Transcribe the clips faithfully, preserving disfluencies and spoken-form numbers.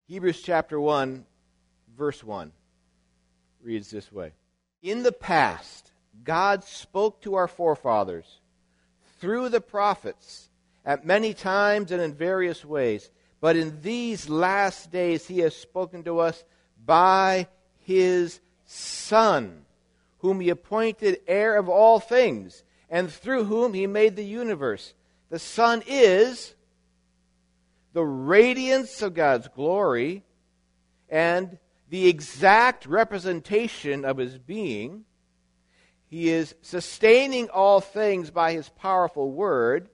Hebrews chapter one, verse one reads this way. In the past, God spoke to our forefathers through the prophets at many times and in various ways. But in these last days he has spoken to us by his Son, whom he appointed heir of all things, and through whom he made the universe. The Son is the radiance of God's glory and the exact representation of his being. He is sustaining all things by his powerful word.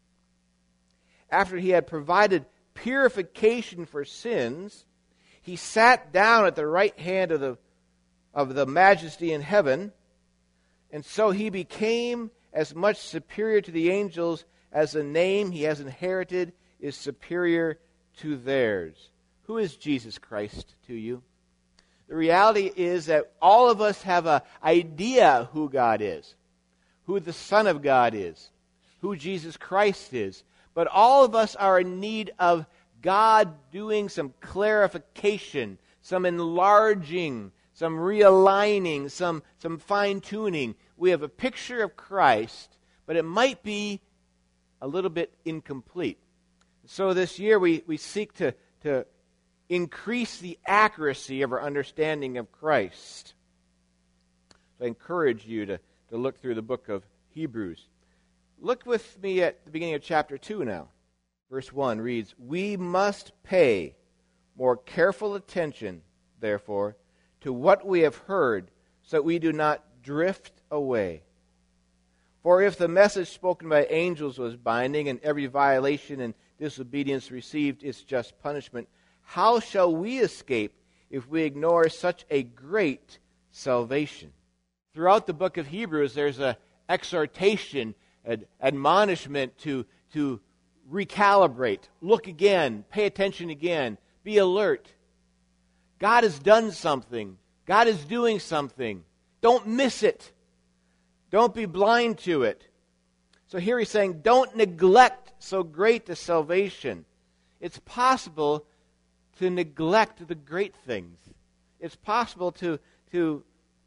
After he had provided purification for sins, he sat down at the right hand of the, of the majesty in heaven, and so he became as much superior to the angels as the name he has inherited is superior to theirs. Who is Jesus Christ to you? The reality is that all of us have an idea who God is, who the Son of God is, who Jesus Christ is. But all of us are in need of God doing some clarification, some enlarging, some realigning, some, some fine-tuning. We have a picture of Christ, but it might be a little bit incomplete. So this year we, we seek to, to increase the accuracy of our understanding of Christ. So I encourage you to, to look through the book of Hebrews. Look with me at the beginning of chapter two now. Verse one reads, "We must pay more careful attention, therefore, to what we have heard, so that we do not drift away. For if the message spoken by angels was binding, and every violation and disobedience received its just punishment, how shall we escape if we ignore such a great salvation?" Throughout the book of Hebrews, there's an exhortation, an admonishment to, to recalibrate, look again, pay attention again, be alert. God has done something. God is doing something. Don't miss it. Don't be blind to it. So here he's saying, don't neglect so great a salvation. It's possible to neglect the great things. It's possible to, to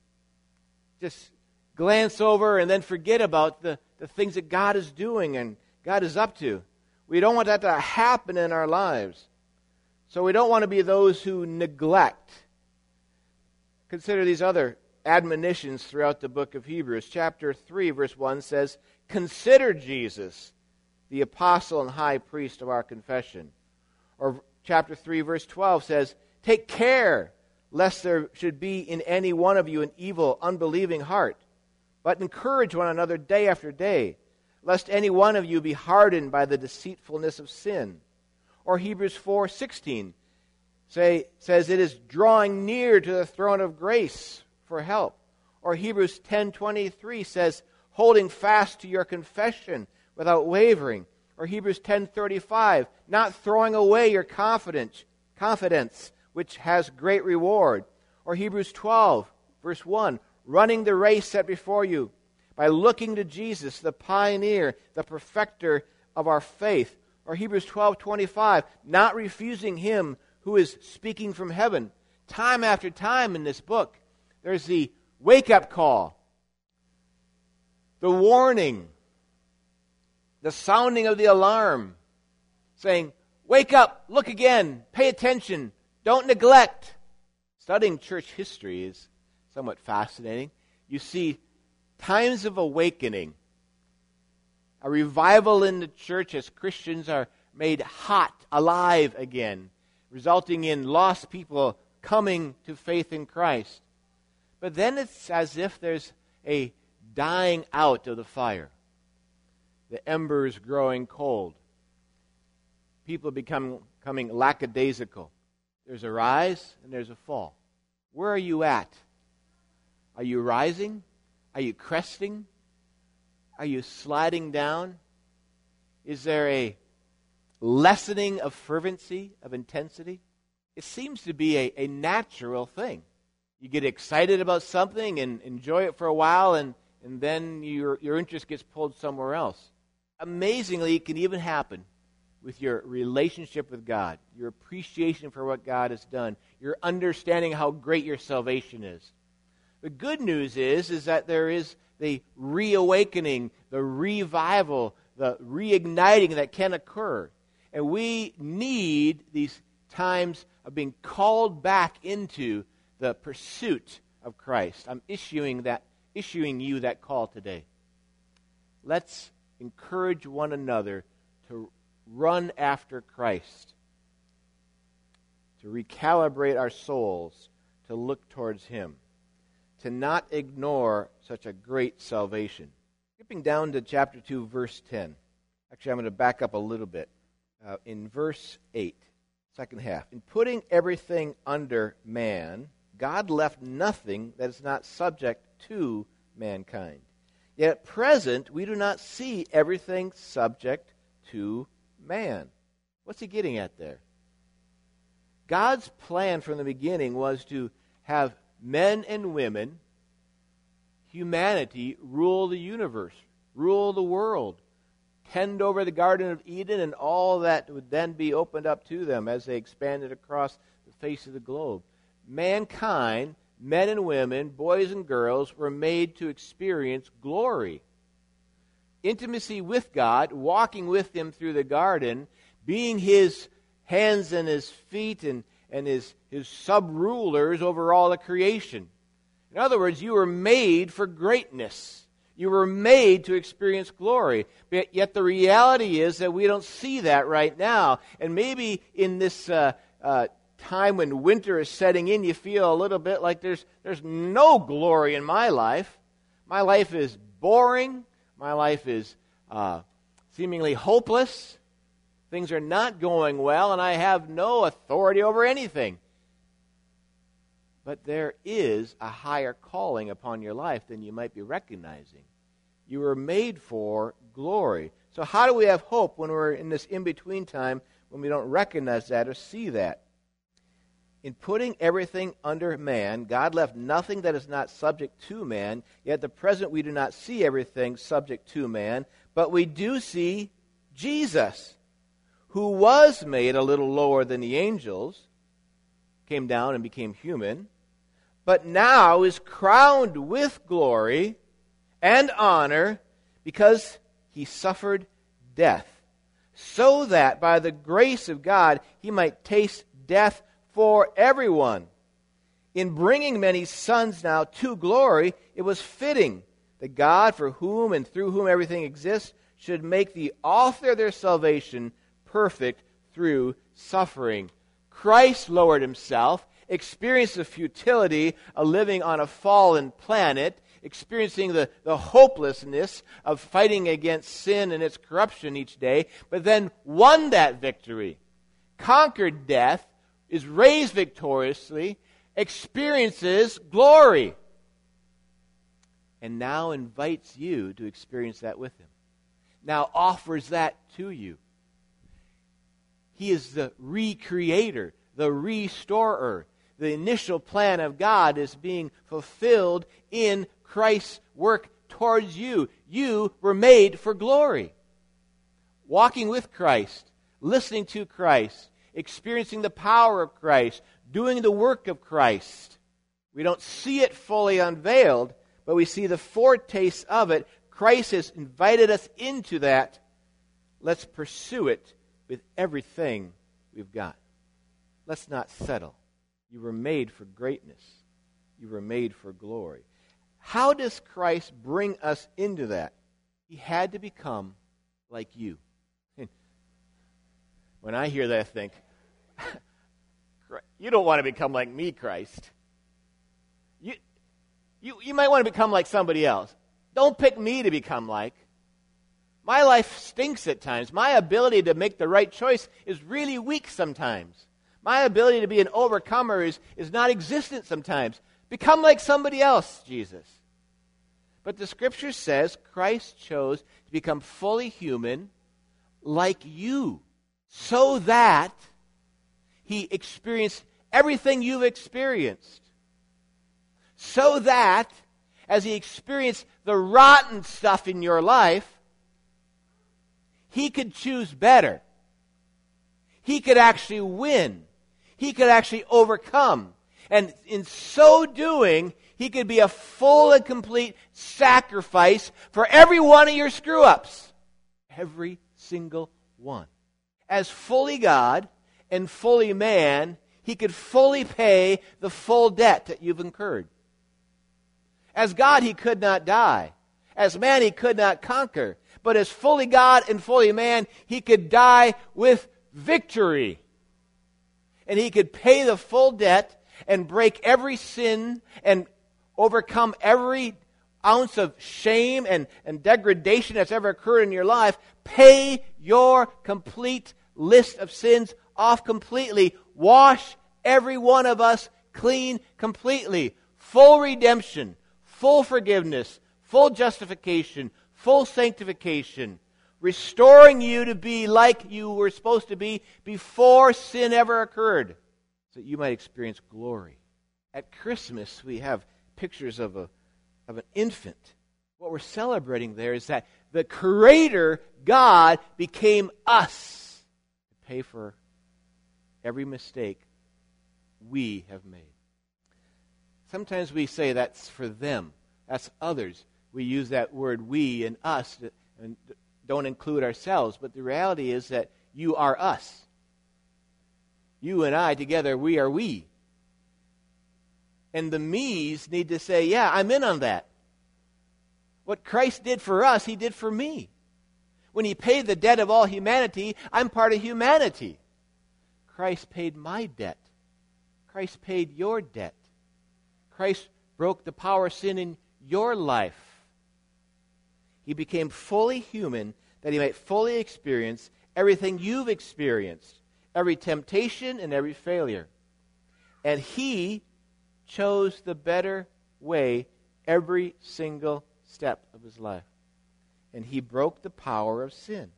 just glance over and then forget about the, the things that God is doing and God is up to. We don't want that to happen in our lives. So we don't want to be those who neglect. Consider these other admonitions throughout the book of Hebrews. Chapter three, verse one says, "Consider Jesus, the apostle and high priest of our confession." Or chapter three, verse twelve says, "Take care lest there should be in any one of you an evil, unbelieving heart, but encourage one another day after day, lest any one of you be hardened by the deceitfulness of sin." Or Hebrews four sixteen say, says, "It is drawing near to the throne of grace for help." Or Hebrews ten twenty-three says, "Holding fast to your confession without wavering." Or Hebrews ten thirty-five, "Not throwing away your confidence, confidence, which has great reward." Or Hebrews twelve, verse one, "Running the race set before you by looking to Jesus, the pioneer, the perfecter of our faith." Or Hebrews twelve twenty-five, "Not refusing him who is speaking from heaven." Time after time in this book, there's the wake-up call, the warning, the sounding of the alarm, saying, wake up, look again, pay attention, don't neglect. Studying church history is somewhat fascinating. You see times of awakening, a revival in the church as Christians are made hot, alive again, resulting in lost people coming to faith in Christ. But then it's as if there's a dying out of the fire. The embers growing cold. People become becoming lackadaisical. There's a rise and there's a fall. Where are you at? Are you rising? Are you cresting? Are you sliding down? Is there a lessening of fervency, of intensity? It seems to be a, a natural thing. You get excited about something and enjoy it for a while, and, and then your, your interest gets pulled somewhere else. Amazingly, it can even happen with your relationship with God, your appreciation for what God has done, your understanding how great your salvation is. The good news is, is that there is the reawakening, the revival, the reigniting that can occur. And we need these times of being called back into the pursuit of Christ. I'm issuing that, issuing you that call today. Let's encourage one another to run after Christ, to recalibrate our souls, to look towards Him, to not ignore such a great salvation. Skipping down to chapter two, verse ten. Actually, I'm going to back up a little bit. Uh, in verse eight, second half. In putting everything under man, God left nothing that is not subject to mankind. Yet at present, we do not see everything subject to man. What's he getting at there? God's plan from the beginning was to have men and women, humanity, rule the universe, rule the world, tend over the Garden of Eden and all that would then be opened up to them as they expanded across the face of the globe. Mankind, men and women, boys and girls, were made to experience glory. Intimacy with God, walking with Him through the garden, being His hands and His feet and, and His, his sub-rulers over all the creation. In other words, you were made for greatness. You were made to experience glory. But yet the reality is that we don't see that right now. And maybe in this uh, uh, time when winter is setting in, you feel a little bit like there's there's no glory in my life. My life is boring. My life is uh, seemingly hopeless. Things are not going well, and I have no authority over anything. But there is a higher calling upon your life than you might be recognizing. You were made for glory. So how do we have hope when we're in this in-between time when we don't recognize that or see that? In putting everything under man, God left nothing that is not subject to man. Yet at the present we do not see everything subject to man, but we do see Jesus, who was made a little lower than the angels, came down and became human, but now is crowned with glory and honor because He suffered death, so that by the grace of God He might taste death for everyone. In bringing many sons now to glory, it was fitting that God, for whom and through whom everything exists, should make the author of their salvation perfect through suffering. Christ lowered Himself, experienced the futility of living on a fallen planet, experiencing the, the hopelessness of fighting against sin and its corruption each day, but then won that victory, conquered death, is raised victoriously, experiences glory, and now invites you to experience that with Him. Now offers that to you. He is the recreator, the restorer. The initial plan of God is being fulfilled in Christ's work towards you. You were made for glory. Walking with Christ, listening to Christ, experiencing the power of Christ, doing the work of Christ. We don't see it fully unveiled, but we see the foretaste of it. Christ has invited us into that. Let's pursue it with everything we've got. Let's not settle. You were made for greatness. You were made for glory. How does Christ bring us into that? He had to become like you. When I hear that, I think, you don't want to become like me, Christ. You, you, you might want to become like somebody else. Don't pick me to become like. My life stinks at times. My ability to make the right choice is really weak sometimes. My ability to be an overcomer is, is not existent sometimes. Become like somebody else, Jesus. But the Scripture says Christ chose to become fully human like you, so that He experienced everything you've experienced. So that, as He experienced the rotten stuff in your life, He could choose better. he could actually win. He could actually overcome. And in so doing, he could be a full and complete sacrifice for every one of your screw-ups. Every single one. As fully God and fully man, he could fully pay the full debt that you've incurred. As God, he could not die. As man, he could not conquer. But as fully God and fully man, he could die with victory. And he could pay the full debt and break every sin and overcome every ounce of shame and, and degradation that's ever occurred in your life. Pay your complete list of sins off completely. Wash every one of us clean completely. Full redemption, full forgiveness, full justification, full sanctification, restoring you to be like you were supposed to be before sin ever occurred, so that you might experience glory. At Christmas, we have pictures of a of an infant. What we're celebrating there is that the Creator God became us to pay for every mistake we have made. Sometimes we say that's for them, that's others. We use that word we and us and don't include ourselves, but the reality is that you are us. You and I together, we are we. And the me's need to say, yeah, I'm in on that. What Christ did for us, he did for me. When he paid the debt of all humanity, I'm part of humanity. Christ paid my debt. Christ paid your debt. Christ broke the power of sin in your life. He became fully human that he might fully experience everything you've experienced, every temptation and every failure. And he chose the better way every single step of his life. And he broke the power of sin.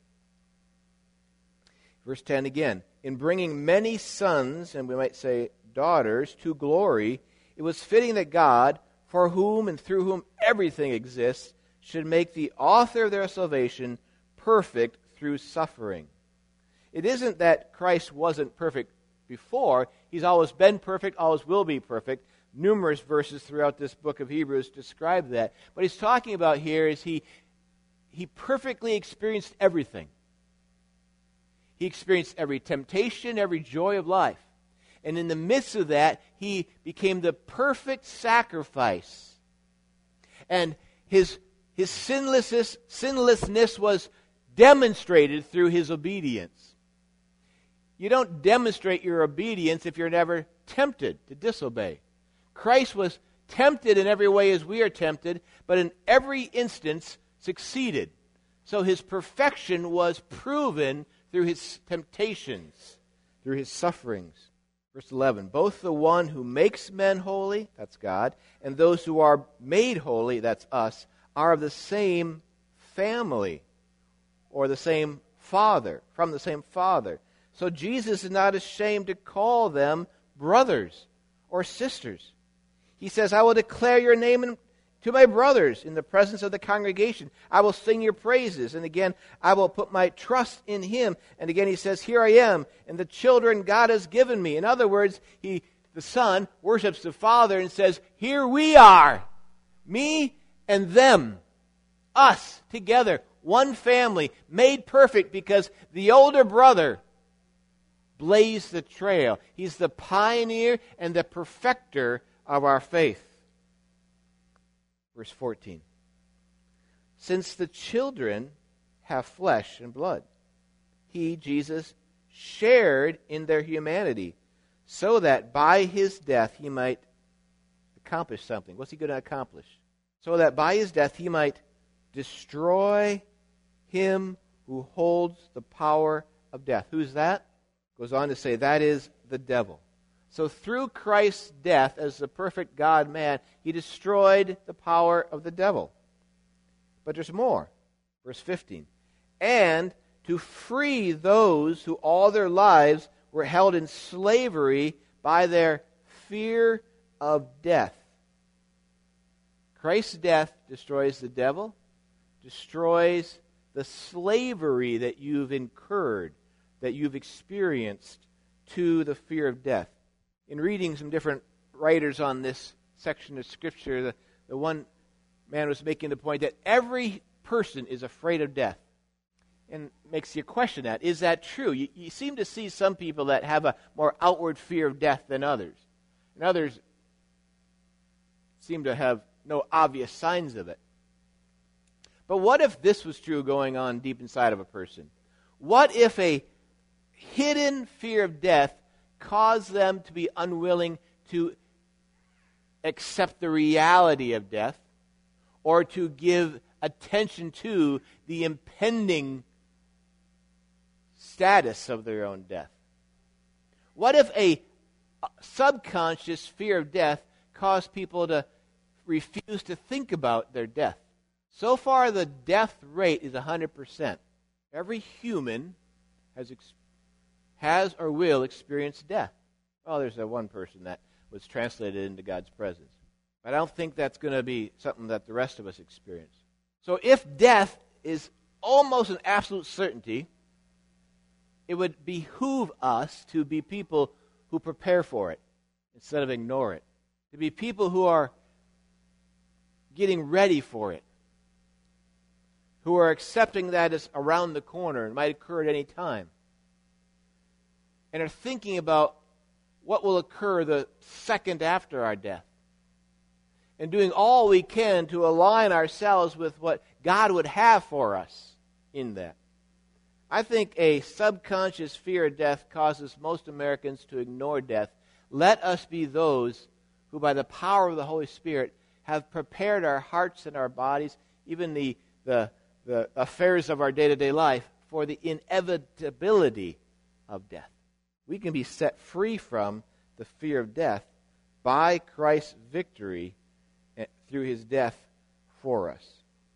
Verse ten again. In bringing many sons, and we might say daughters, to glory, it was fitting that God, for whom and through whom everything exists, should make the author of their salvation perfect through suffering. It isn't that Christ wasn't perfect before. He's always been perfect, always will be perfect. Numerous verses throughout this book of Hebrews describe that. What he's talking about here is he, he perfectly experienced everything. He experienced every temptation, every joy of life. And in the midst of that, he became the perfect sacrifice. And his, his sinlessness, sinlessness was demonstrated through his obedience. You don't demonstrate your obedience if you're never tempted to disobey. Christ was tempted in every way as we are tempted, but in every instance succeeded. So his perfection was proven through his temptations, through his sufferings. Verse eleven, both the one who makes men holy, that's God, and those who are made holy, that's us, are of the same family, or the same Father, from the same Father. So Jesus is not ashamed to call them brothers or sisters. He says, I will declare your name in, to my brothers in the presence of the congregation. I will sing your praises. And again, I will put my trust in him. And again, he says, here I am, and the children God has given me. In other words, he, the Son worships the Father and says, here we are, me and them, us together, one family, made perfect because the older brother blazed the trail. He's the pioneer and the perfecter of our faith. Verse fourteen. Since the children have flesh and blood, he, Jesus, shared in their humanity, so that by his death he might accomplish something. What's he going to accomplish? So that by his death he might destroy him who holds the power of death. Who's that? Goes on to say, that is the devil. So through Christ's death as the perfect God-man, he destroyed the power of the devil. But there's more. Verse fifteen. And to free those who all their lives were held in slavery by their fear of death. Christ's death destroys the devil, destroys the slavery that you've incurred that you've experienced to the fear of death. In reading some different writers on this section of Scripture, the, the one man was making the point that every person is afraid of death. And makes you question that. Is that true? You, you seem to see some people that have a more outward fear of death than others. And others seem to have no obvious signs of it. But what if this was true going on deep inside of a person? What if a hidden fear of death caused them to be unwilling to accept the reality of death or to give attention to the impending status of their own death? What if a subconscious fear of death caused people to refuse to think about their death? So far, the death rate is one hundred percent. Every human has ex- has or will experience death. Well, there's that one person that was translated into God's presence. But I don't think that's going to be something that the rest of us experience. So if death is almost an absolute certainty, it would behoove us to be people who prepare for it instead of ignore it. To be people who are getting ready for it, who are accepting that it's around the corner and might occur at any time, and are thinking about what will occur the second after our death, and doing all we can to align ourselves with what God would have for us in that. I think a subconscious fear of death causes most Americans to ignore death. Let us be those who, by the power of the Holy Spirit, have prepared our hearts and our bodies, even the, the, the affairs of our day-to-day life, for the inevitability of death. We can be set free from the fear of death by Christ's victory through his death for us.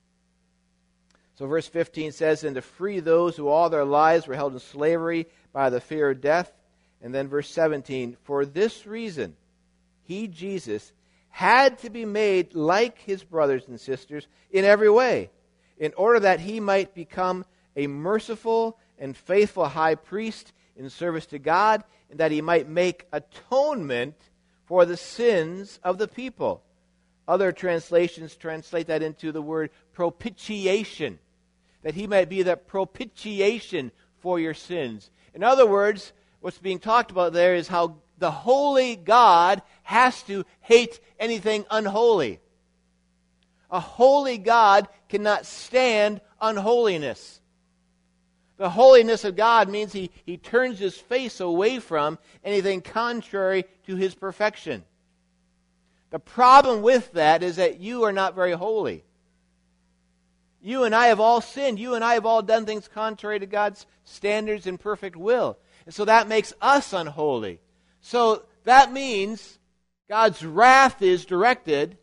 So verse fifteen says, and to free those who all their lives were held in slavery by the fear of death. And then verse seventeen, for this reason, he, Jesus, had to be made like his brothers and sisters in every way, in order that he might become a merciful and faithful high priest in service to God, and that he might make atonement for the sins of the people. Other translations translate that into the word propitiation, that he might be the propitiation for your sins. In other words, what's being talked about there is how the holy God has to hate anything unholy. A holy God cannot stand unholiness. The holiness of God means he, he turns his face away from anything contrary to his perfection. The problem with that is that you are not very holy. You and I have all sinned. You and I have all done things contrary to God's standards and perfect will. And so that makes us unholy. So that means God's wrath is directed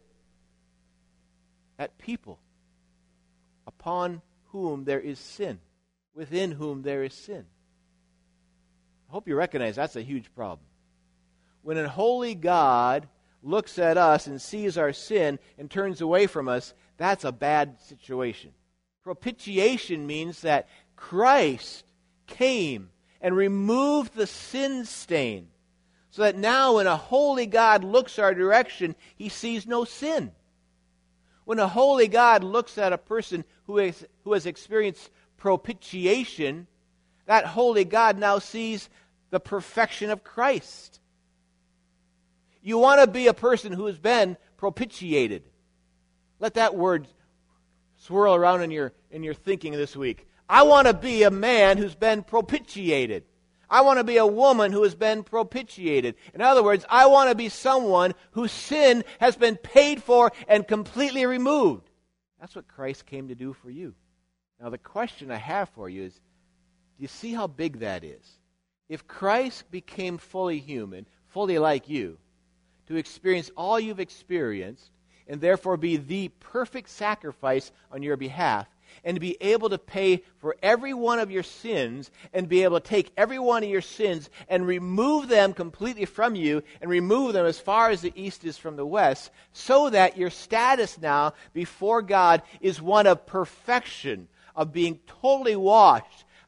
at people upon whom there is sin, within whom there is sin. I hope you recognize that's a huge problem. When a holy God looks at us and sees our sin and turns away from us, that's a bad situation. Propitiation means that Christ came and removed the sin stain, so that now when a holy God looks our direction, he sees no sin. When a holy God looks at a person who has, who has experienced propitiation, that holy God now sees the perfection of Christ. You want to be a person who has been propitiated. Let that word swirl around in your, in your thinking this week. I want to be a man who's been propitiated. I want to be a woman who has been propitiated. In other words, I want to be someone whose sin has been paid for and completely removed. That's what Christ came to do for you. Now the question I have for you is, do you see how big that is? If Christ became fully human, fully like you, to experience all you've experienced, and therefore be the perfect sacrifice on your behalf, and to be able to pay for every one of your sins, and be able to take every one of your sins and remove them completely from you, and remove them as far as the east is from the west, so that your status now before God is one of perfection, of being totally washed,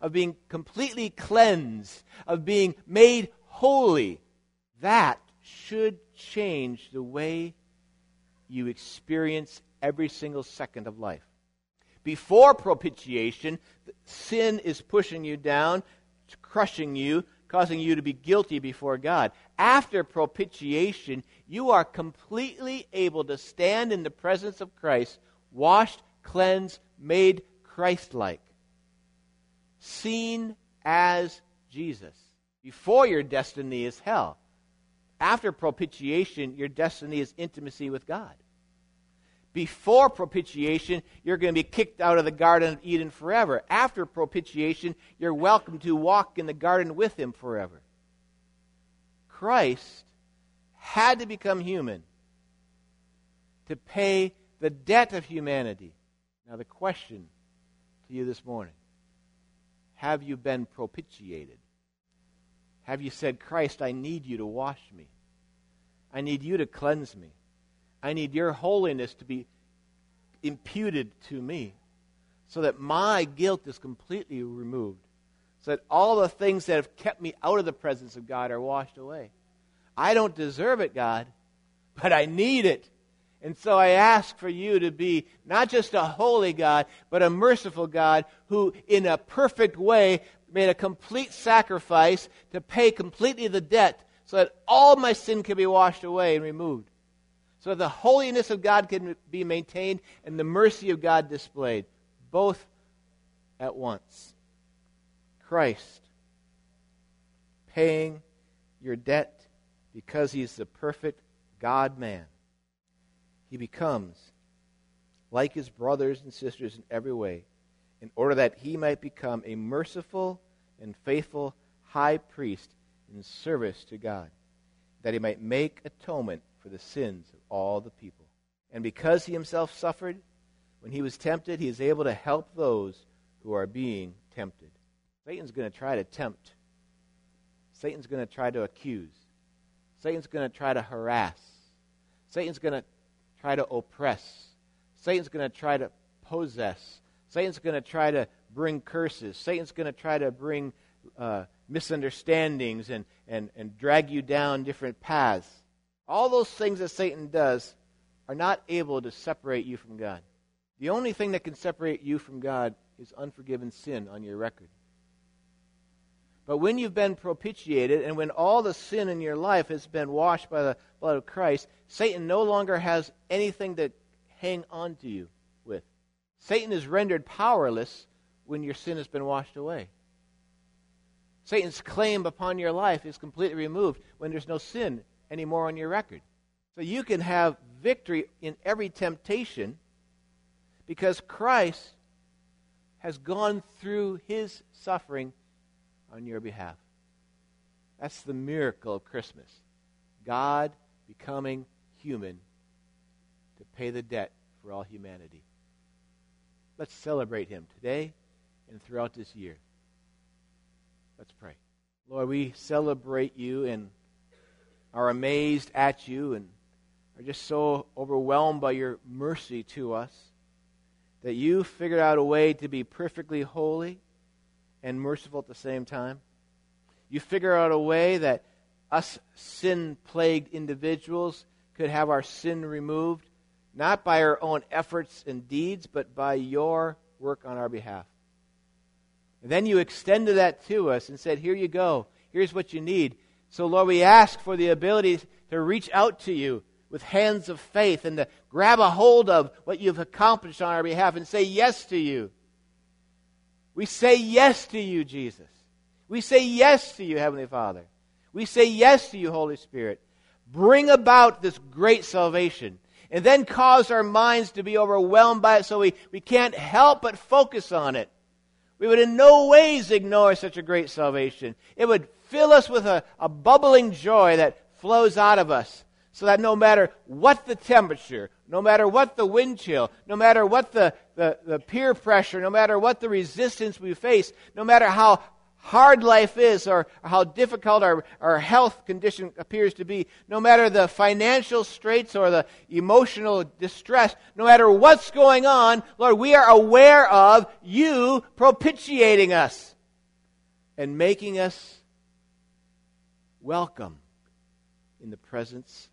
of being completely cleansed, of being made holy. That should change the way you experience every single second of life. Before propitiation, sin is pushing you down, crushing you, causing you to be guilty before God. After propitiation, you are completely able to stand in the presence of Christ, washed, cleansed, made Christ-like, seen as Jesus. Before, your destiny is hell. After propitiation, your destiny is intimacy with God. Before propitiation, you're going to be kicked out of the Garden of Eden forever. After propitiation, you're welcome to walk in the garden with Him forever. Christ had to become human to pay the debt of humanity. Now the question to you this morning, have you been propitiated? Have you said, Christ, I need you to wash me. I need you to cleanse me. I need your holiness to be imputed to me so that my guilt is completely removed, so that all the things that have kept me out of the presence of God are washed away. I don't deserve it, God, but I need it. And so I ask for you to be not just a holy God, but a merciful God who, in a perfect way, made a complete sacrifice to pay completely the debt so that all my sin can be washed away and removed. So that the holiness of God can be maintained and the mercy of God displayed, both at once. Christ paying your debt because He's the perfect God-man. He becomes like His brothers and sisters in every way, in order that He might become a merciful and faithful high priest in service to God, that He might make atonement for the sins of all the people. And because He Himself suffered, when He was tempted, He is able to help those who are being tempted. Satan's going to try to tempt. Satan's going to try to accuse. Satan's going to try to harass. Satan's going to try to oppress. Satan's going to try to possess. Satan's going to try to bring curses. Satan's going to try to bring uh, misunderstandings and, and, and drag you down different paths. All those things that Satan does are not able to separate you from God. The only thing that can separate you from God is unforgiven sin on your record. But when you've been propitiated and when all the sin in your life has been washed by the blood of Christ, Satan no longer has anything to hang on to you with. Satan is rendered powerless when your sin has been washed away. Satan's claim upon your life is completely removed when there's no sin anymore on your record. So you can have victory in every temptation because Christ has gone through His suffering on your behalf. That's the miracle of Christmas. God becoming human to pay the debt for all humanity. Let's celebrate Him today and throughout this year. Let's pray. Lord, we celebrate You and are amazed at You and are just so overwhelmed by Your mercy to us that You figured out a way to be perfectly holy and merciful at the same time. You figure out a way that us sin-plagued individuals could have our sin removed, not by our own efforts and deeds, but by Your work on our behalf. And then You extended that to us and said, here you go. Here's what you need. So, Lord, we ask for the ability to reach out to You with hands of faith and to grab a hold of what You've accomplished on our behalf and say yes to You. We say yes to You, Jesus. We say yes to You, Heavenly Father. We say yes to You, Holy Spirit. Bring about this great salvation and then cause our minds to be overwhelmed by it so we, we can't help but focus on it. We would in no ways ignore such a great salvation. It would fill us with a, a bubbling joy that flows out of us so that no matter what the temperature, no matter what the wind chill, no matter what the, the, the peer pressure, no matter what the resistance we face, no matter how hard life is or how difficult our, our health condition appears to be, no matter the financial straits or the emotional distress, no matter what's going on, Lord, we are aware of You propitiating us. and making us welcome in the presence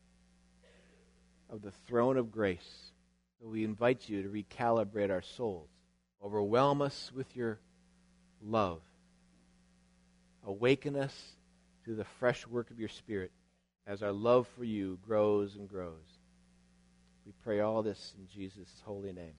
of the throne of grace. So we invite you to recalibrate our souls. Overwhelm us with your love. Awaken us to the fresh work of your Spirit as our love for you grows and grows. We pray all this in Jesus' holy name.